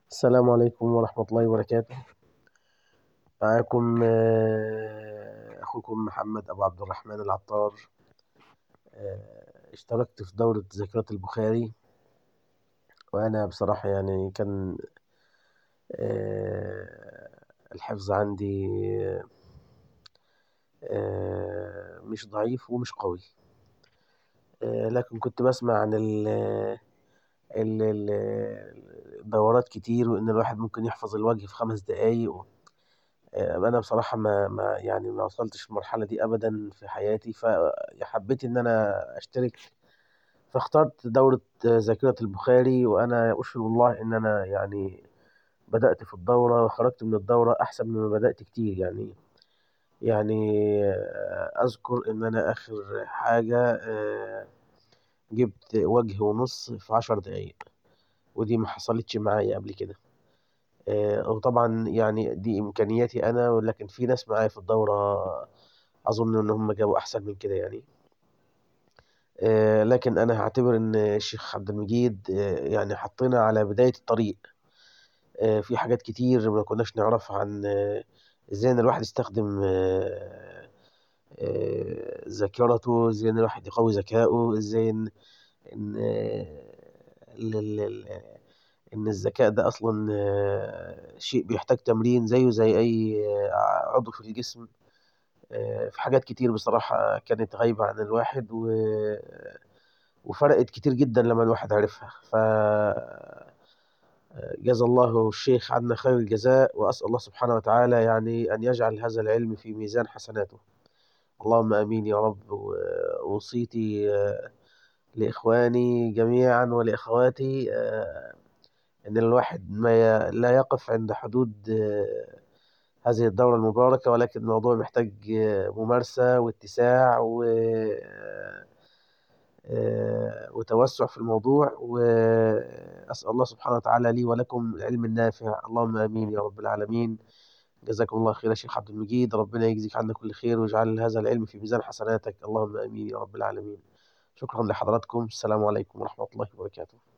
السلام عليكم ورحمة الله وبركاته. معاكم أخوكم محمد أبو عبد الرحمن العطار. اشتركت في دورة ذاكرة البخاري، وأنا بصراحة يعني كان الحفظ عندي مش ضعيف ومش قوي. لكن كنت بسمع عن الدورات كتير، وإن الواحد ممكن يحفظ الوجه في 5 دقايق. انا بصراحه ما وصلتش المرحله دي ابدا في حياتي، فحبيت ان انا اشترك. فاخترت دوره ذاكره البخاري، وانا اشهد الله ان انا يعني بدات في الدوره وخرجت من الدوره احسن مما بدات كتير يعني اذكر ان انا اخر حاجه جبت وجه ونص في 10 دقايق، ودي ما حصلتش معايا قبل كده. وطبعا يعني دي إمكانياتي أنا، ولكن في ناس معايا في الدورة أظن إن هم جابوا أحسن من كده يعني. لكن أنا هعتبر إن الشيخ عبد المجيد يعني حطينا على بداية الطريق. في حاجات كتير ما كناش نعرفها عن إزاي إن الواحد يستخدم ذاكرته، إزاي إن الواحد يقوي ذكائه، إزاي إن إن الذكاء ده أصلا شيء بيحتاج تمرين زيه زي أي عضو في الجسم. في حاجات كتير بصراحة كانت غايبة عن الواحد وفرقت كتير جدا لما الواحد عرفها. جزا الله الشيخ عنا خير الجزاء، وأسأل الله سبحانه وتعالى يعني أن يجعل هذا العلم في ميزان حسناته. اللهم آمين يا رب. ووصيتي لإخواني جميعا ولأخواتي إن الواحد لا يقف عند حدود هذه الدورة المباركة، ولكن الموضوع محتاج ممارسة واتساع وتوسع في الموضوع. وأسأل الله سبحانه وتعالى لي ولكم العلم النافع. اللهم آمين يا رب العالمين. جزاكم الله خير يا شيخ عبد المجيد، ربنا يجزيك عنا كل خير ويجعل هذا العلم في ميزان حسناتك. اللهم آمين يا رب العالمين. شكرا لحضراتكم. السلام عليكم ورحمة الله وبركاته.